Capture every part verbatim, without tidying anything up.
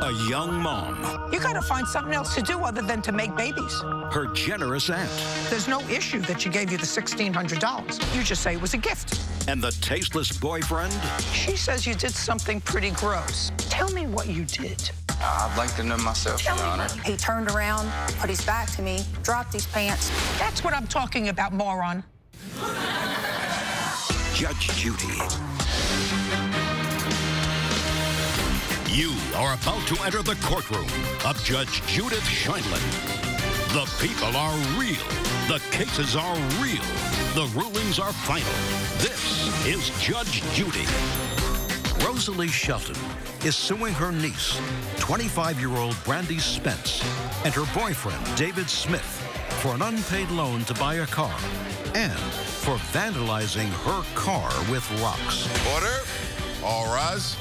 A young mom. You gotta find something else to do other than to make babies. Her generous aunt. There's no issue that she gave you the sixteen hundred dollars. You just say it was a gift. And the tasteless boyfriend. She says you did something pretty gross. Tell me what you did. I'd like to know myself, Your Honor. He turned around, put his back to me, dropped his pants. That's what I'm talking about, moron. Judge Judy. You are about to enter the courtroom of Judge Judith Sheindlin. The people are real. The cases are real. The rulings are final. This is Judge Judy. Rosalie Shelton is suing her niece, twenty-five-year-old Brandy Spence, and her boyfriend, David Smith, for an unpaid loan to buy a car and for vandalizing her car with rocks. Order. All rise.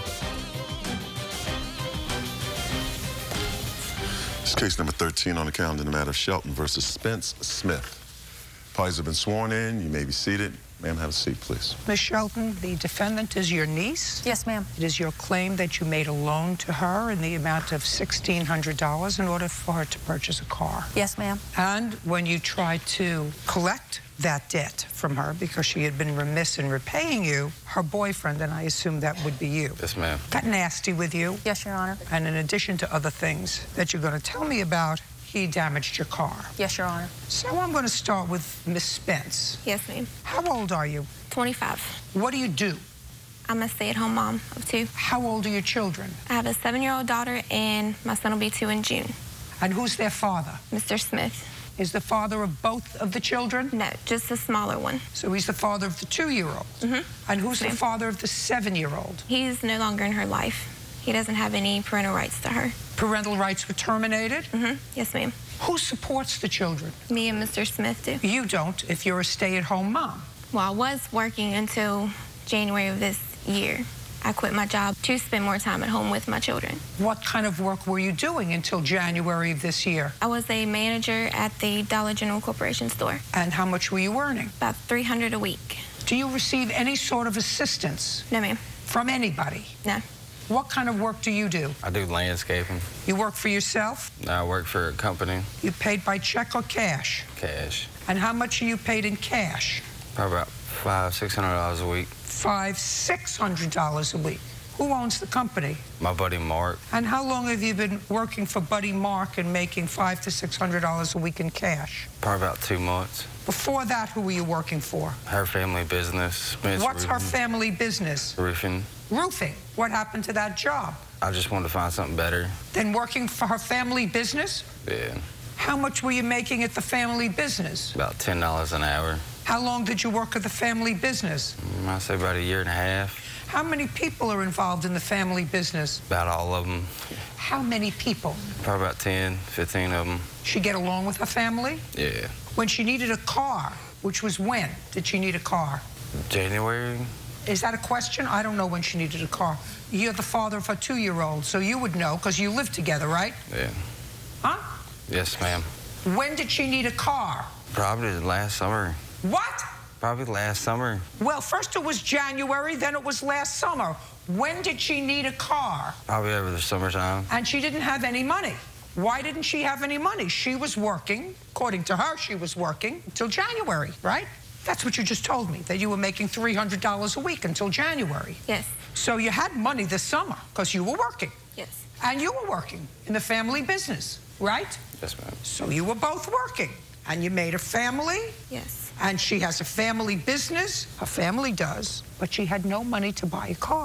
This is case number thirteen on the calendar in the matter of Shelton versus Spence Smith. Parties have been sworn in. You may be seated. Ma'am, have a seat, please. Miss Shelton, the defendant is your niece? Yes, ma'am. It is your claim that you made a loan to her in the amount of sixteen hundred dollars in order for her to purchase a car. Yes, ma'am. And when you tried to collect that debt from her because she had been remiss in repaying you, her boyfriend, and I assume that would be you, Yes, ma'am. got nasty with you. Yes, Your Honor. And in addition to other things that you're going to tell me about, he damaged your car. Yes, Your Honor. So I'm going to start with Miss Spence. Yes, ma'am. How old are you? twenty-five. What do you do? I'm a stay-at-home mom of two. How old are your children? I have a seven-year-old daughter, and my son will be two in June. And who's their father? Mister Smith. Is the father of both of the children? No, just the smaller one. So he's the father of the two-year-old? Mm-hmm. And who's the Ma'am. father of the seven-year-old? He's no longer in her life. He doesn't have any parental rights to her. Parental rights were terminated? Mm-hmm. Yes, ma'am. Who supports the children? Me and Mister Smith do. You don't if you're a stay-at-home mom. Well, I was working until January of this year. I quit my job to spend more time at home with my children. What kind of work were you doing until January of this year? I was a manager at the Dollar General Corporation store. And how much were you earning? About three hundred dollars a week. Do you receive any sort of assistance? No, ma'am. From anybody? No. What kind of work do you do? I do landscaping. You work for yourself? I work for a company. You paid by check or cash? Cash. And how much are you paid in cash? Probably about five, six hundred dollars a week. Five, six hundred dollars a week. Who owns the company? My buddy Mark. And how long have you been working for Buddy Mark and making five to six hundred dollars a week in cash? Probably about two months. Before that, who were you working for? Her family business. Spence What's her Roofing. family business? Roofing. Roofing. What happened to that job? I just wanted to find something better. Then working for her family business? Yeah. How much were you making at the family business? About ten dollars an hour. How long did you work at the family business? Mm, I'd say about a year and a half. How many people are involved in the family business? About all of them. How many people? Probably about ten, fifteen of them. She get along with her family? Yeah. When she needed a car, which was when did she need a car? January. Is that a question? I don't know when she needed a car. You're the father of her two-year-old, so you would know because you live together, right? Yeah. Huh? Yes, ma'am. When did she need a car? Probably last summer. What? Probably last summer. Well, first it was January, then it was last summer. When did she need a car? Probably over the summertime. And she didn't have any money. Why didn't she have any money? She was working, according to her, she was working until January, right? That's what you just told me, that you were making three hundred dollars a week until January. Yes. So you had money this summer because you were working. Yes. And you were working in the family business, right? Yes, ma'am. So you were both working. And you made a family. Yes. And she has a family business. Her family does. But she had no money to buy a car.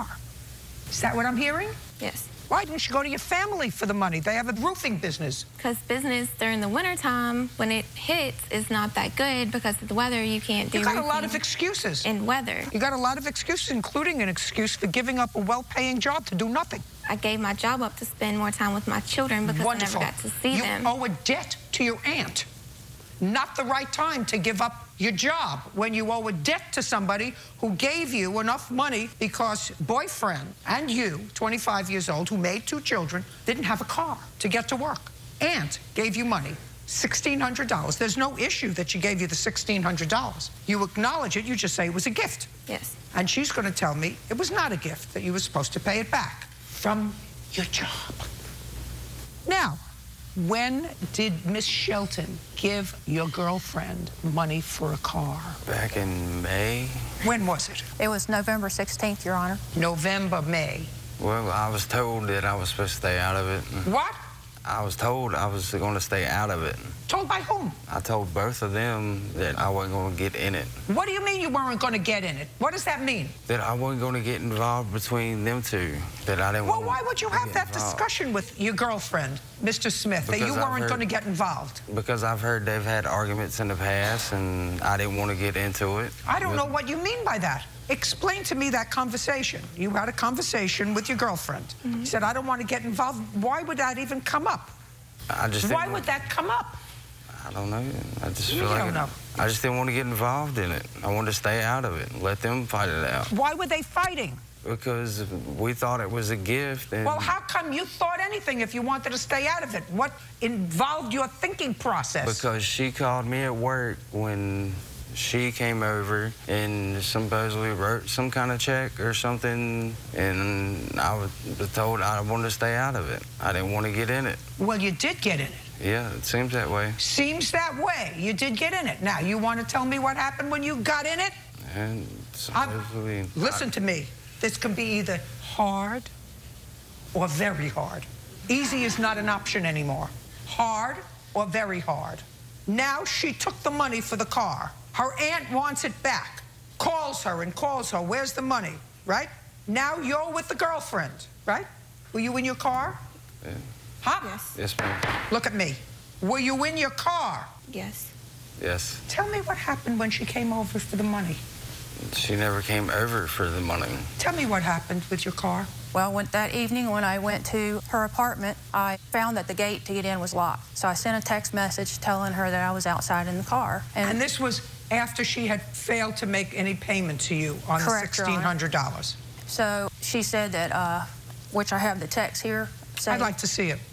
Is that what I'm hearing? Yes. Why didn't you go to your family for the money? They have a roofing business. Because business during the wintertime, when it hits, is not that good because of the weather. You can't do You got a lot roofing of excuses. in weather. You got a lot of excuses, including an excuse for giving up a well-paying job to do nothing. I gave my job up to spend more time with my children because Wonderful. I never got to see you them. You owe a debt to your aunt. Not the right time to give up your job when you owe a debt to somebody who gave you enough money because boyfriend and you, twenty-five years old, who made two children, didn't have a car to get to work. Aunt gave you money, sixteen hundred dollars. There's no issue that she gave you the sixteen hundred dollars. You acknowledge it, you just say it was a gift. Yes. And she's going to tell me it was not a gift, that you were supposed to pay it back from your job. When did Miss Shelton give your girlfriend money for a car? Back in May. When was it? It was November sixteenth, Your Honor. November, May. Well, I was told that I was supposed to stay out of it. What? I was told I was going to stay out of it. Told by whom? I told both of them that I wasn't going to get in it. What do you mean you weren't going to get in it? What does that mean? That I wasn't going to get involved between them two. That I didn't Well, want why would you to have get that involved. discussion with your girlfriend, Mister Smith, that Because you I've weren't heard- going to get involved? Because I've heard they've had arguments in the past, and I didn't want to get into it. I don't know what you mean by that. Explain to me that conversation. You had a conversation with your girlfriend. Mm-hmm. You said, I don't want to get involved. Why would that even come up? I just Why didn't would want- that come up? I don't know. I just You feel like don't it- know. I just didn't want to get involved in it. I wanted to stay out of it and let them fight it out. Why were they fighting? Because we thought it was a gift. And Well, how come you thought anything if you wanted to stay out of it? What involved your thinking process? Because she called me at work when she came over and supposedly wrote some kind of check or something, and I was told I wanted to stay out of it. I didn't want to get in it. Well, you did get in it. Yeah, it seems that way. Seems that way. You did get in it. Now, you want to tell me what happened when you got in it? And I'm- supposedly... Listen to me. This can be either hard or very hard. Easy is not an option anymore. Hard or very hard. Now she took the money for the car. Her aunt wants it back. Calls her and calls her. Where's the money? Right? Now you're with the girlfriend, right? Were you in your car? Yeah. Huh? Yes. Yes, ma'am. Look at me. Were you in your car? Yes. Yes. Tell me what happened when she came over for the money. She never came over for the money. Tell me what happened with your car. Well, when, that evening when I went to her apartment, I found that the gate to get in was locked. So I sent a text message telling her that I was outside in the car. And this was after she had failed to make any payment to you on Correct, the Your Honor. sixteen hundred dollars. So she said that, uh, which I have the text here. Say, I'd like to see it.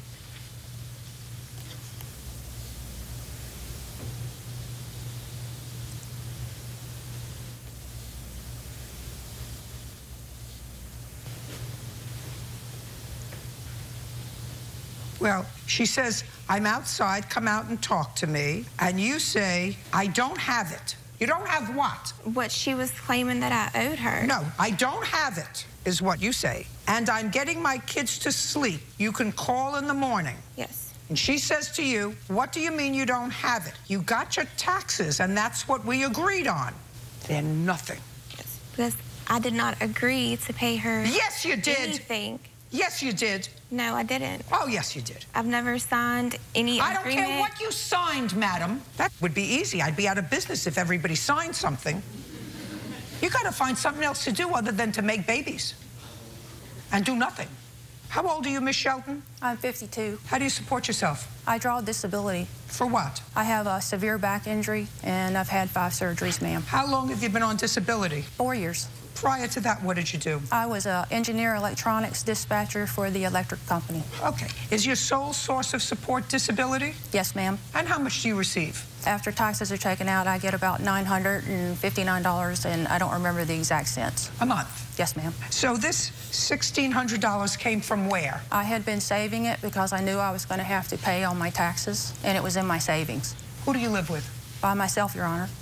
Well, she says, I'm outside, come out and talk to me. And you say, I don't have it. You don't have what? What she was claiming that I owed her. No, I don't have it, is what you say. And I'm getting my kids to sleep. You can call in the morning. Yes. And she says to you, what do you mean you don't have it? You got your taxes, and that's what we agreed on. They're nothing. Yes. Because I did not agree to pay her Yes, you did. anything. Yes, you did. No, I didn't. Oh, yes, you did. I've never signed any I don't agreement. care what you signed, madam. That would be easy. I'd be out of business if everybody signed something. You got to find something else to do other than to make babies and do nothing. How old are you, Miss Shelton? I'm fifty-two. How do you support yourself? I draw disability. For what? I have a severe back injury, and I've had five surgeries, ma'am. How long have you been on disability? Four years. Prior to that, what did you do? I was an engineer electronics dispatcher for the electric company. Okay. Is your sole source of support disability? Yes, ma'am. And how much do you receive? After taxes are taken out, I get about nine hundred fifty-nine dollars, and I don't remember the exact cents. A month. Yes, ma'am. So this sixteen hundred dollars came from where? I had been saving it because I knew I was going to have to pay all my taxes, and it was in my savings. Who do you live with? By myself, Your Honor.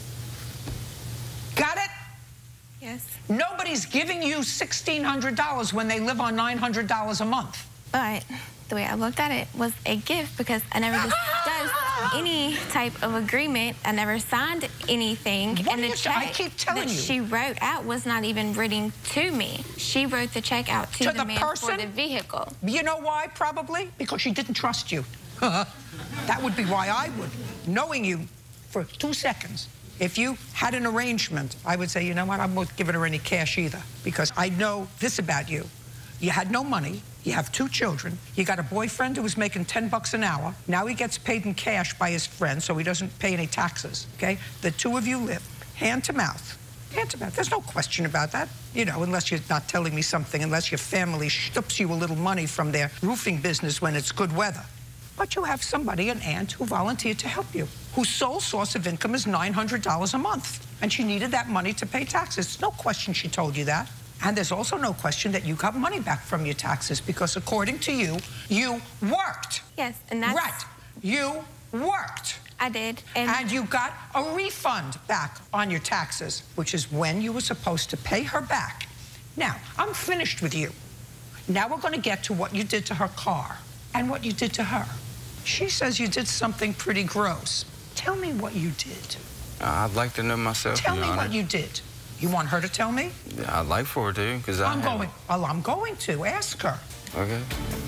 Got it? Yes. Nobody's giving you sixteen hundred dollars when they live on nine hundred dollars a month. But the way I looked at it was a gift because I never discussed any type of agreement. I never signed anything. What and are the you- check I keep telling that you. she wrote out was not even written to me. She wrote the check out to, To the, the man person? for the vehicle. You know why, probably? Because she didn't trust you. That would be why I would. Knowing you for two seconds, if you had an arrangement, I would say, you know what, I'm not giving her any cash either, because I know this about you. You had no money, you have two children, you got a boyfriend who was making ten bucks an hour, now he gets paid in cash by his friend, so he doesn't pay any taxes, okay? The two of you live hand to mouth. Hand to mouth. There's no question about that, you know, unless you're not telling me something, unless your family shoops you a little money from their roofing business when it's good weather. But you have somebody, an aunt, who volunteered to help you, whose sole source of income is nine hundred dollars a month. And she needed that money to pay taxes. There's no question she told you that. And there's also no question that you got money back from your taxes because according to you, you worked. Yes, and that's Right. You worked. I did. And, And you got a refund back on your taxes, which is when you were supposed to pay her back. Now, I'm finished with you. Now we're going to get to what you did to her car and what you did to her. She says you did something pretty gross. Tell me what you did. I'd like to know myself. Tell me Your Honor. what you did. You want her to tell me? Yeah, I'd like for her to, because I I'm have- going. Well, I'm going to. Ask her. Okay.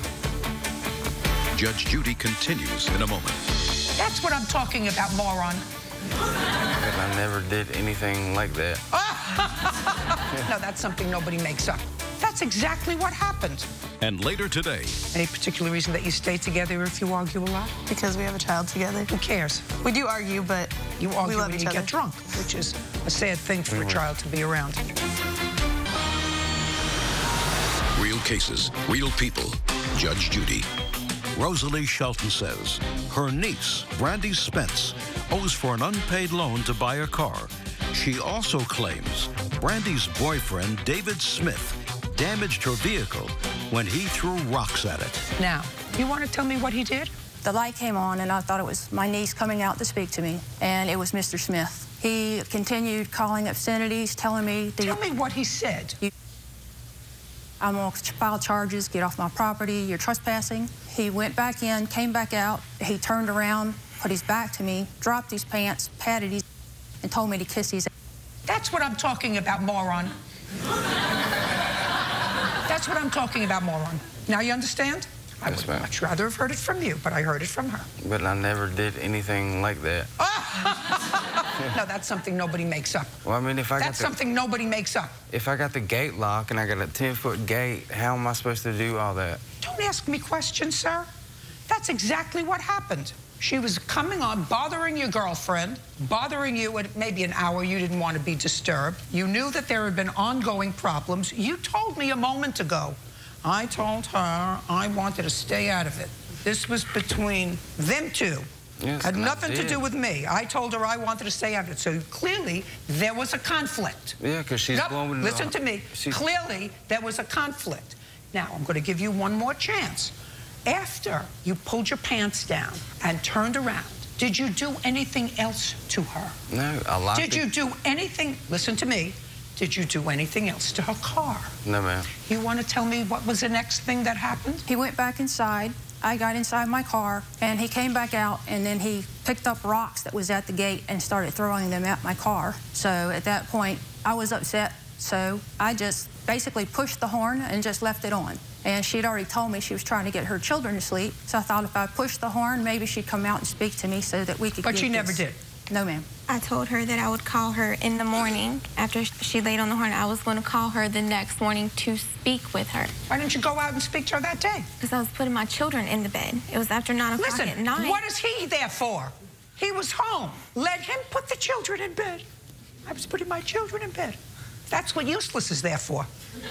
Judge Judy continues in a moment. That's what I'm talking about, moron. But I never did anything like that. No, that's something nobody makes up. That's exactly what happened. And later today, Any particular reason that you stay together if you argue a lot? Because we have a child together. Who cares? We do argue, but You we argue love when each you other. get drunk, which is a sad thing for a child to be around. Real cases, real people. Judge Judy. Rosalie Shelton says her niece, Brandy Spence, owes for an unpaid loan to buy a car. She also claims Brandy's boyfriend, David Smith, damaged her vehicle when he threw rocks at it. Now, you want to tell me what he did? The light came on, and I thought it was my niece coming out to speak to me, and it was Mister Smith. He continued calling obscenities, telling me that Tell me what he said. I'm going to file charges, get off my property, you're trespassing. He went back in, came back out. He turned around, put his back to me, dropped his pants, patted his, and told me to kiss his. That's what I'm talking about, moron. That's what I'm talking about, moron. Now you understand? I Yes, would ma'am. much rather have heard it from you, but I heard it from her. But I never did anything like that. No, that's something nobody makes up. Well, I mean, if I got That's the, something nobody makes up. if I got the gate lock and I got a ten-foot gate, how am I supposed to do all that? Don't ask me questions, sir. That's exactly what happened. She was coming on, bothering your girlfriend, bothering you at maybe an hour you didn't want to be disturbed. You knew that there had been ongoing problems. You told me a moment ago. I told her I wanted to stay out of it. This was between them two. Yes, Had and I nothing to did. do with me. I told her I wanted to stay out of it. So clearly, there was a conflict. Yeah, because she's Nope, blowing the- listen to me. she's- Clearly, there was a conflict. Now, I'm going to give you one more chance. After you pulled your pants down and turned around, did you do anything else to her? No, a lot. Did you do anything? Listen to me. Did you do anything else to her car? No, ma'am. You want to tell me what was the next thing that happened? He went back inside. I got inside my car, and he came back out, and then he picked up rocks that was at the gate and started throwing them at my car. So at that point, I was upset. So I just basically pushed the horn and just left it on. And she'd already told me she was trying to get her children to sleep. So I thought if I pushed the horn, maybe she'd come out and speak to me so that we could But get she never this. did. No, ma'am. I told her that I would call her in the morning after she laid on the horn. I was going to call her the next morning to speak with her Why didn't you go out and speak to her that day? because I was putting my children in the bed. It was after nine o'clock at Listen, night. what is he there for? He was home. Let him put the children in bed. I was putting my children in bed. That's what useless is there for.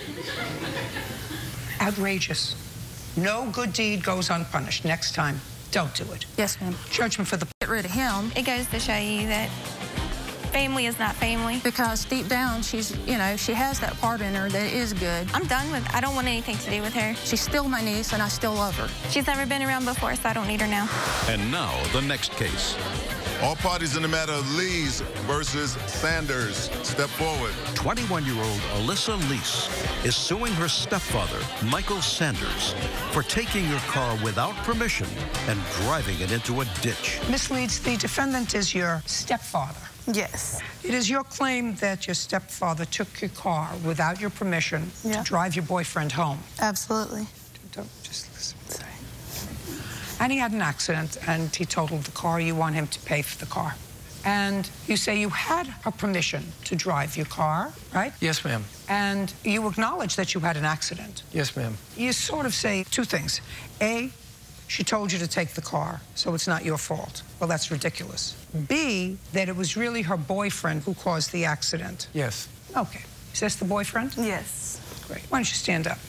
Outrageous. No good deed goes unpunished. Next time, don't do it. Yes, ma'am. Judgment for the... Get rid of him It goes to show you that family is not family. because deep down, she's, you know, she has that part in her that is good. I'm done with I don't want anything to do with her. She's still my niece, and I still love her. She's never been around before, so I don't need her now. And now, the next case. All parties in the matter of Lees versus Sanders. Step forward. twenty-one-year-old Alyssa Lease is suing her stepfather, Michael Sanders, for taking her car without permission and driving it into a ditch. Miss Leeds, the defendant is your stepfather. Yes. It is your claim that your stepfather took your car without your permission Yeah. to drive your boyfriend home. Absolutely. Don't just listen. Sorry. And he had an accident, and he totaled the car. You want him to pay for the car. And you say you had her permission to drive your car, right? Yes, ma'am. And you acknowledge that you had an accident. Yes, ma'am. You sort of say two things. A, she told you to take the car, so it's not your fault. Well, that's ridiculous. B, that it was really her boyfriend who caused the accident. Yes. Okay. Is this the boyfriend? Yes. Great. Why don't you stand up?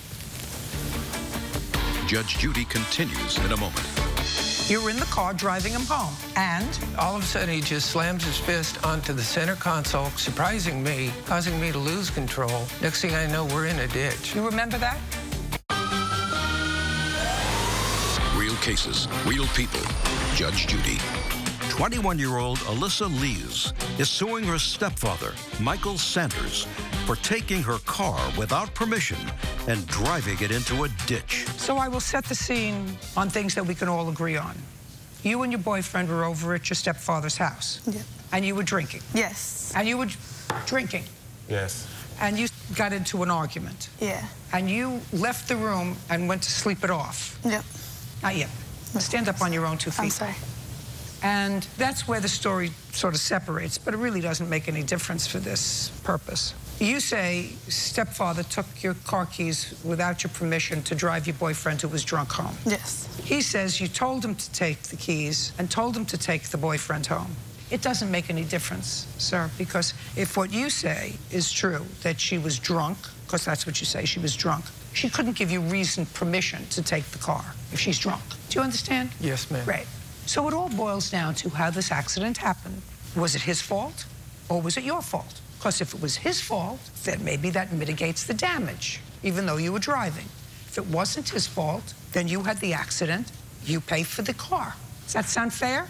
Judge Judy continues in a moment. You were in the car driving him home, and All of a sudden, he just slams his fist onto the center console, surprising me, causing me to lose control. Next thing I know, we're in a ditch. you remember that? Real cases, real people. Judge Judy. twenty-one-year-old Alyssa Lees is suing her stepfather, Michael Sanders, for taking her car without permission and driving it into a ditch. So I will set the scene on things that we can all agree on. You and your boyfriend were over at your stepfather's house. Yeah. And you were drinking. Yes. And you were drinking. Yes. And you got into an argument. Yeah. And you left the room and went to sleep it off. Yep. Not yet. Stand up on your own two feet. I'm sorry. And that's where the story sort of separates, but it really doesn't make any difference for this purpose. You say stepfather took your car keys without your permission to drive your boyfriend who was drunk home. Yes. He says you told him to take the keys and told him to take the boyfriend home. It doesn't make any difference, sir, because if what you say is true, that she was drunk, because that's what you say, she was drunk, she couldn't give you reasoned permission to take the car if she's drunk. Do you understand? Yes, ma'am. Right. So it all boils down to how this accident happened. Was it his fault or was it your fault? Because if it was his fault, then maybe that mitigates the damage, even though you were driving. If it wasn't his fault, then you had the accident, you pay for the car. Does that sound fair?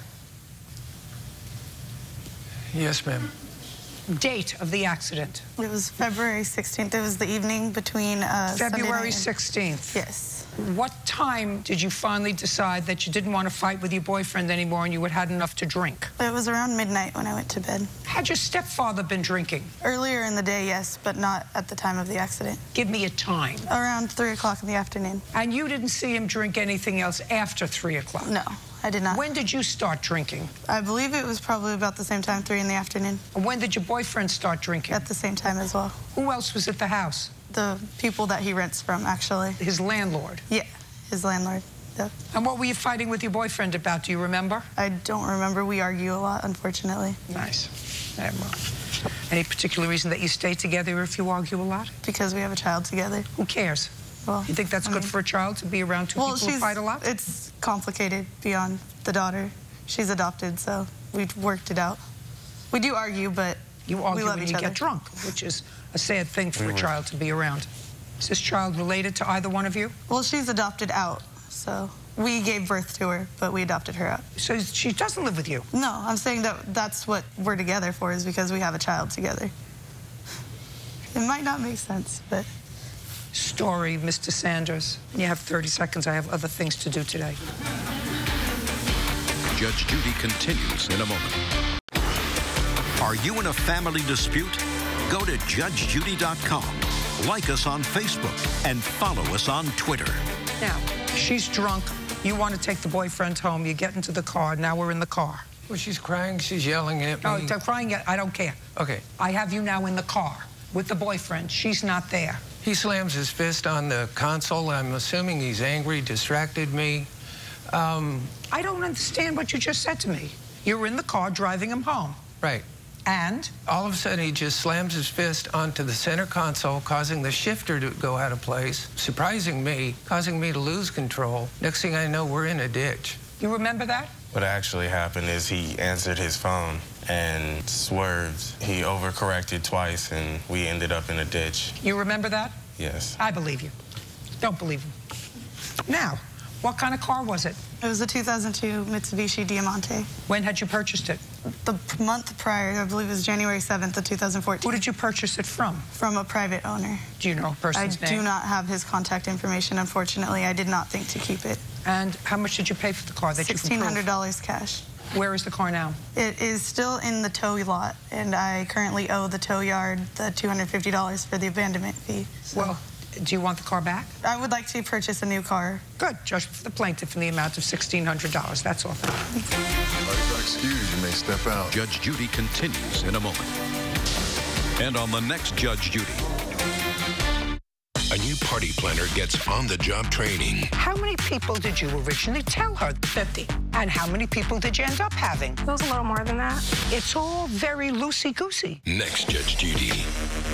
Yes, ma'am. Date of the accident? It was February sixteenth. It was the evening between uh, Sunday February night and- sixteenth. Yes. What time did you finally decide that you didn't want to fight with your boyfriend anymore and you had had enough to drink? It was around midnight when I went to bed. Had your stepfather been drinking? Earlier in the day, yes, but not at the time of the accident. Give me a time. Around three o'clock in the afternoon. And you didn't see him drink anything else after three o'clock? No, I did not. When did you start drinking? I believe it was probably about the same time, three in the afternoon. And when did your boyfriend start drinking? At the same time as well. Who else was at the house? The people that he rents from, actually. His landlord? Yeah, his landlord. Yep. And what were you fighting with your boyfriend about? Do you remember? I don't remember. We argue a lot, unfortunately. Nice. Yeah, well, any particular reason that you stay together if you argue a lot? Because we have a child together. Who cares? Well, You think that's I good mean- for a child to be around two Well, people who she's, fight a lot? it's complicated beyond the daughter. She's adopted, so we worked it out. We do argue, but You we argue love when each you other. get drunk, which is a sad thing for a child to be around. Is this child related to either one of you? Well, she's adopted out, so we gave birth to her, but we adopted her out. So she doesn't live with you? No, I'm saying that that's what we're together for, is because we have a child together. It might not make sense, but... Story, Mister Sanders. You have thirty seconds. I have other things to do today. Judge Judy continues in a moment. Are you in a family dispute? Go to judge judy dot com, like us on Facebook, and follow us on Twitter. Now, she's drunk. You want to take the boyfriend home. You get into the car. Now we're in the car. Well, she's crying. She's yelling at me. Oh, they're crying. I don't care. Okay. I have you now in the car with the boyfriend. She's not there. He slams his fist on the console. I'm assuming he's angry, distracted me. Um, I don't understand what you just said to me. You were in the car driving him home. right. And? All of a sudden, he just slams his fist onto the center console, causing the shifter to go out of place, surprising me, causing me to lose control. Next thing I know, we're in a ditch. You remember that? What actually happened is he answered his phone and swerved. He overcorrected twice, and we ended up in a ditch. You remember that? Yes. I believe you. Don't believe him. Now, what kind of car was it? It was a two thousand two Mitsubishi Diamante. When had you purchased it? The p- month prior, I believe it was January seventh of two thousand fourteen. Who did you purchase it from? From a private owner. Do you know a I person's name? do not have his contact information, unfortunately. I did not think to keep it. And how much did you pay for the car that you can sixteen hundred prove? dollars cash. Where is the car now? It is still in the tow lot, and I currently owe the tow yard the two hundred fifty dollars for the abandonment fee. So Well, do you want the car back? I would like to purchase a new car. Good. Judge for the plaintiff in the amount of sixteen hundred dollars. That's all. Everybody excused, you may step out. Judge Judy continues in a moment. And on the next Judge Judy. A new party planner gets on-the-job training. How many people did you originally tell her? fifty. And how many people did you end up having? It was a little more than that. It's all very loosey-goosey. Next Judge Judy.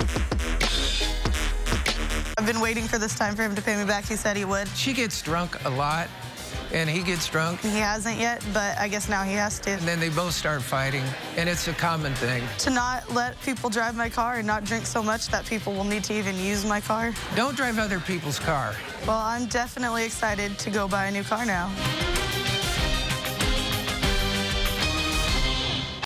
I've been waiting for this time for him to pay me back. He said he would. She gets drunk a lot, and he gets drunk, He hasn't yet, but I guess now he has to. and then they both start fighting, and it's a common thing. To not let people drive my car and not drink so much that people will need to even use my car. Don't drive other people's car. Well, I'm definitely excited to go buy a new car now.